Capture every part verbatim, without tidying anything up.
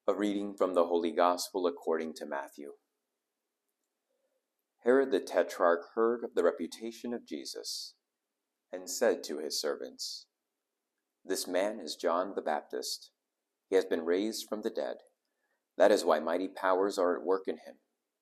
A reading from the Holy Gospel according to Matthew. Herod the Tetrarch heard of the reputation of Jesus, and said to his servants, "This man is John the Baptist. He has been raised from the dead. That is why mighty powers are at work in him."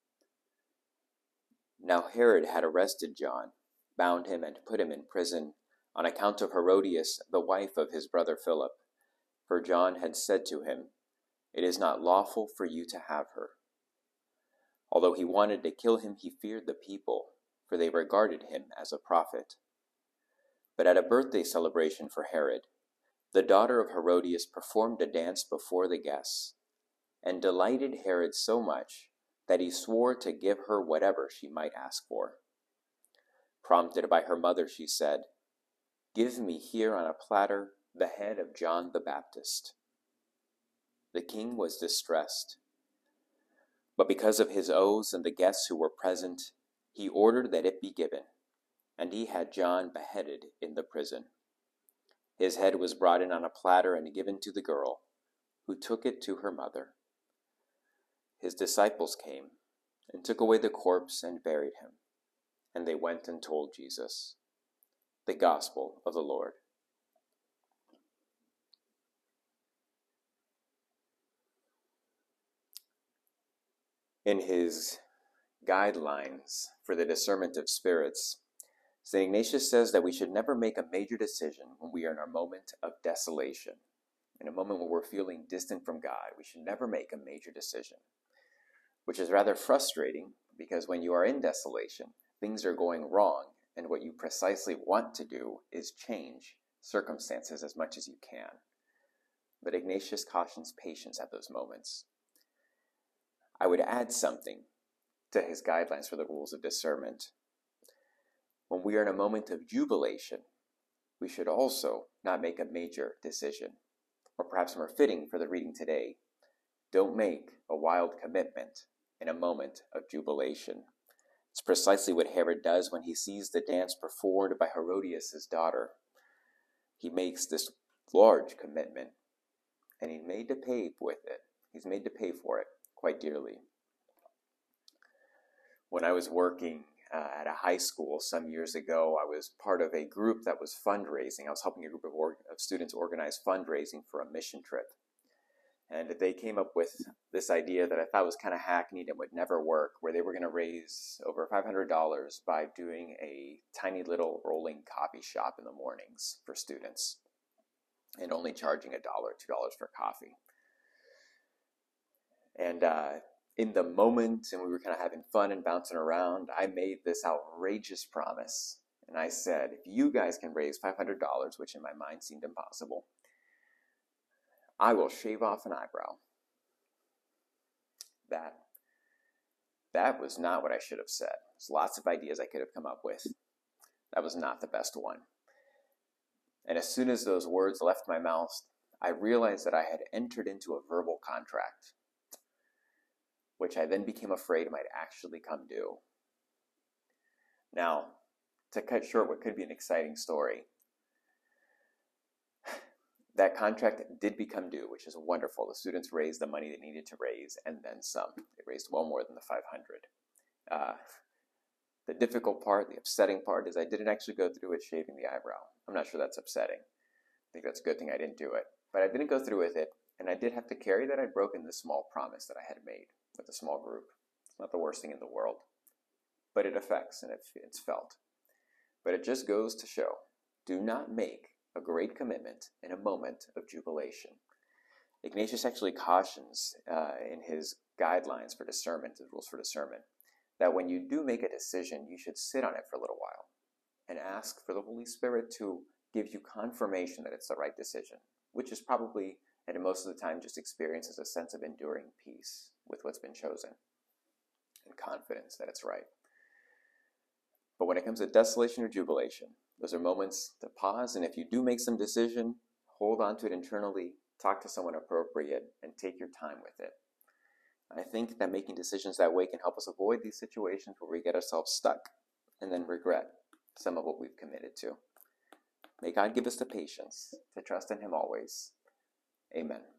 Now Herod had arrested John, bound him, and put him in prison, on account of Herodias, the wife of his brother Philip. For John had said to him, "It is not lawful for you to have her." Although he wanted to kill him, he feared the people, for they regarded him as a prophet. But at a birthday celebration for Herod, the daughter of Herodias performed a dance before the guests, and delighted Herod so much that he swore to give her whatever she might ask for. Prompted by her mother, she said, "Give me here on a platter the head of John the Baptist." The king was distressed, but because of his oaths and the guests who were present, he ordered that it be given, and he had John beheaded in the prison. His head was brought in on a platter and given to the girl, who took it to her mother. His disciples came and took away the corpse and buried him, and they went and told Jesus. The Gospel of the Lord. In his guidelines for the discernment of spirits, Saint Ignatius says that we should never make a major decision when we are in our moment of desolation. In a moment when we're feeling distant from God, we should never make a major decision, which is rather frustrating because when you are in desolation, things are going wrong, and what you precisely want to do is change circumstances as much as you can. But Ignatius cautions patience at those moments. I would add something to his guidelines for the rules of discernment. When we are in a moment of jubilation, we should also not make a major decision. Or perhaps more fitting for the reading today, don't make a wild commitment in a moment of jubilation. It's precisely what Herod does when he sees the dance performed by Herodias' daughter. He makes this large commitment, and he's made to pay with it. He's made to pay for it quite dearly. When I was working uh, at a high school some years ago, I was part of a group that was fundraising. I was helping a group of, or- of students organize fundraising for a mission trip. And they came up with this idea that I thought was kind of hackneyed and would never work, where they were going to raise over five hundred dollars by doing a tiny little rolling coffee shop in the mornings for students and only charging a dollar, two dollars for coffee. And uh, in the moment, and we were kind of having fun and bouncing around, I made this outrageous promise. And I said, if you guys can raise five hundred dollars, which in my mind seemed impossible, I will shave off an eyebrow. That, that was not what I should have said. There's lots of ideas I could have come up with. That was not the best one. And as soon as those words left my mouth, I realized that I had entered into a verbal contract, which I then became afraid might actually come due. Now, to cut short what could be an exciting story, that contract did become due, which is wonderful. The students raised the money they needed to raise, and then some. They raised well more than the five hundred. Uh, the difficult part, the upsetting part, is I didn't actually go through with shaving the eyebrow. I'm not sure that's upsetting. I think that's a good thing I didn't do it. But I didn't go through with it, and I did have to carry that I'd broken this small promise that I had made with a small group. It's not the worst thing in the world, but it affects and it, it's felt. But it just goes to show, do not make a great commitment in a moment of jubilation. Ignatius actually cautions uh, in his guidelines for discernment, his rules for discernment, that when you do make a decision, you should sit on it for a little while and ask for the Holy Spirit to give you confirmation that it's the right decision, which is probably, and most of the time, just experiences a sense of enduring peace with what's been chosen and confidence that it's right. But when it comes to desolation or jubilation, those are moments to pause, and if you do make some decision, hold on to it internally, talk to someone appropriate, and take your time with it. I think that making decisions that way can help us avoid these situations where we get ourselves stuck and then regret some of what we've committed to. May God give us the patience to trust in Him always. Amen.